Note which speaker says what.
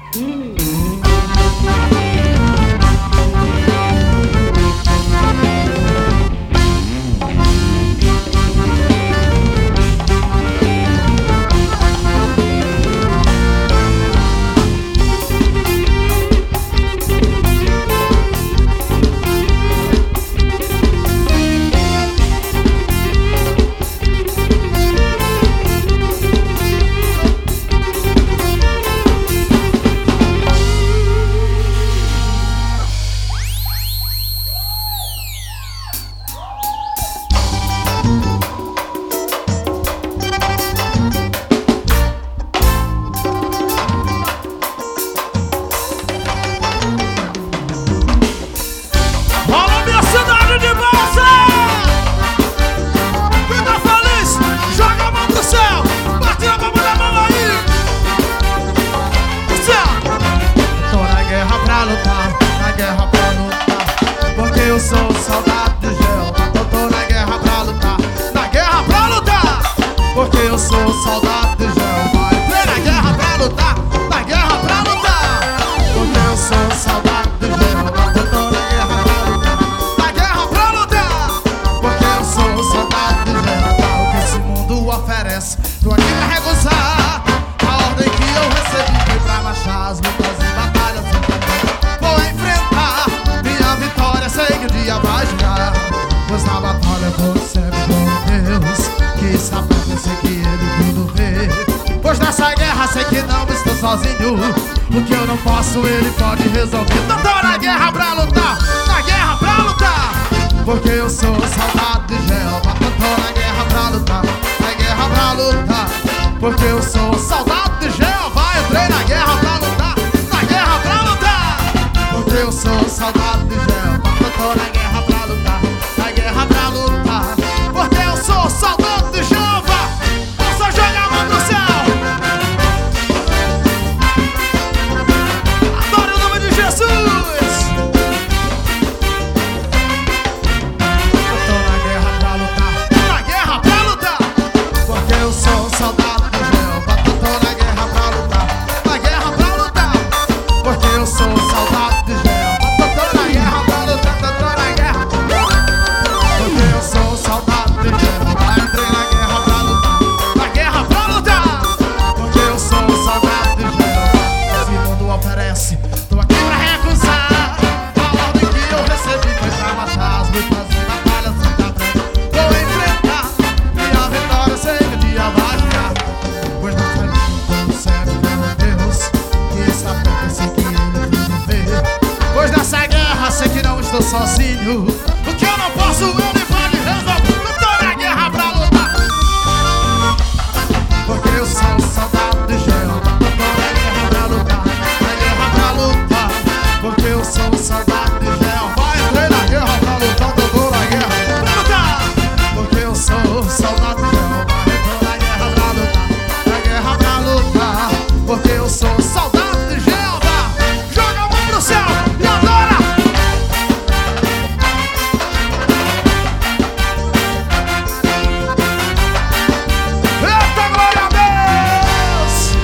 Speaker 1: Sei que não estou sozinho. O que eu não posso, ele pode resolver. Não tô na guerra pra lutar, na guerra pra lutar, porque eu sou soldado de Jeová. Não tô na guerra pra lutar, na guerra pra lutar, porque eu sou soldado de Jeová. Entrei na guerra pra lutar, na guerra pra lutar, porque eu sou soldado de Jeová. Não tô na guerra pra lutar, na guerra pra lutar, porque eu sou soldado de Jeová. Posso jogar a mão pro céu. Sozinho,